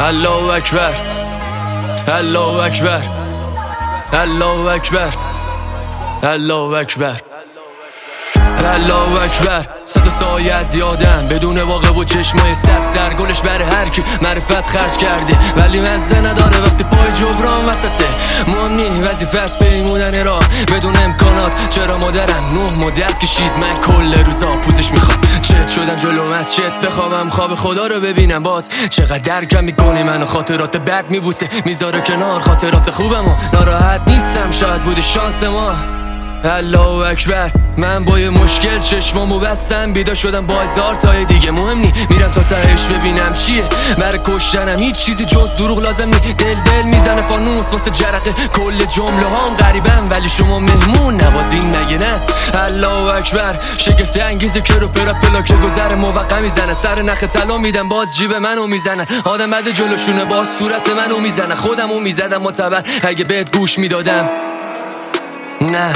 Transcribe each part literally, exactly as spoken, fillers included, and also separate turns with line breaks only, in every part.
الله اکبر، الله اکبر، الله اکبر، الله اکبر، الله اکبر. صد سایه از یادم بدون واقع و چشمای سبز سرگلش برای هر کی معرفت خرج کرده، ولی مزه نداره وقتی پای جبران وسطه. مهم نی وظیفه از پیمونن را بدون امکانات. چرا مادرم نه مدت کشید من کل روزا پوزش میخوام. چت شدم جلوم از چت بخوابم خواب خدا رو ببینم. باز چقدر درکم میکنی منو، خاطرات بد میبوسه میذاره کنار خاطرات خوبم و ناراحت نیستم شاید بوده شانس ما. الله اکبر. من با یه مشکل چشمامو بستم بیدار شدم با هزار تای دیگه. مهم نی میرم تا تهش ببینم چیه. برای کشتنم هیچ چیزی جز دروغ لازم نی. دل دل میزنه فانوس واسه جرقه کل جمله هام غریبم، ولی شما مهمون نوازین نگه نه. الله اکبر. شگفت انگیزه که رو پرا پلاکه گذر موقع میزنه. سر نخ طلا میدم باز جیب منو میزنه. آدم بده جلوشونه باز صورت منو میزنه. خودمو میزدم معتبر اگه بهت گوش میدادم. نه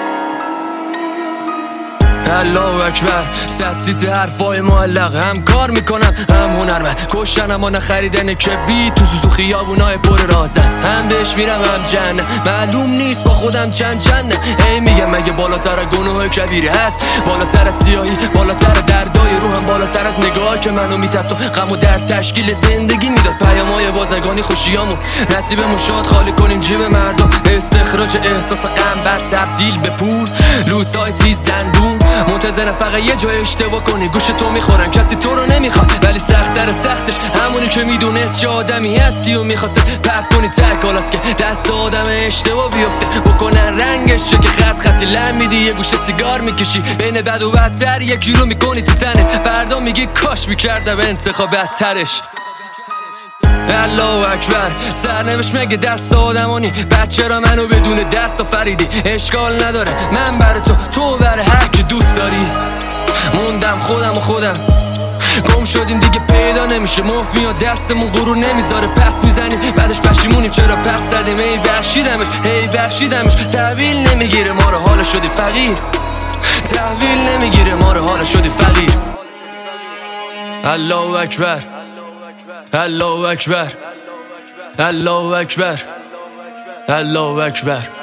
الله اکبر. ستریت حرفای معلق هم کار میکنم هم هنرمند. کشتن اما نخریدن که بی تو سوسو خیابونای پر رازن. هم بهش میرم هم جنه معلوم نیست با خودم چند چنده. هی میگم مگه بالاتر گناه کبیره هست، بالاتر از سیاهی بالاتر دردای روحم، بالاتر از نگاه که منو میترسه غم و درد تشکیل زندگی میداد. پیامای بازرگانی خوشیامون نصیبمون شاد خالی کنیم جیب مردم. استخراج احساس غم بعد تبدیل به پول. لوسای تیز دندون منتظرم فقط یه جای اشتباه کنی گوش تو میخورن. کسی تو رو نمیخواد ولی سخت‌تر سختش همونی که میدونست چه آدمی هستی و میخواسته پرت کنی تکالاست که دست آدم اشتباه بیفته بکنن رنگش چه که خط خطی لم میدی. یه گوشه سیگار میکشی بین بد و بدتر یکی رو میکنی تو تنت. فردا میگی کاش میکردم انتخاب بدترش. الله اکبر. سرنوشت مگه دست آدمانی؟ بچه را منو بدون دست آفریدی. اشکال نداره من برای تو تو برای هر کی دوست داری. موندم خودم و خودم گم شدیم دیگه پیدا نمیشه. مفت میاد دستمون غرور نمیذاره پس میزنیم بعدش پشیمونیم چرا پس زدیم. ای بخشیدمش هی بخشیدمش. تحویل نمیگیره ما رو حالا شدی فقیر. تحویل نمیگیره ما رو حالا شدی فقیر. الله اکبر، الله اکبر، الله اکبر، الله اکبر.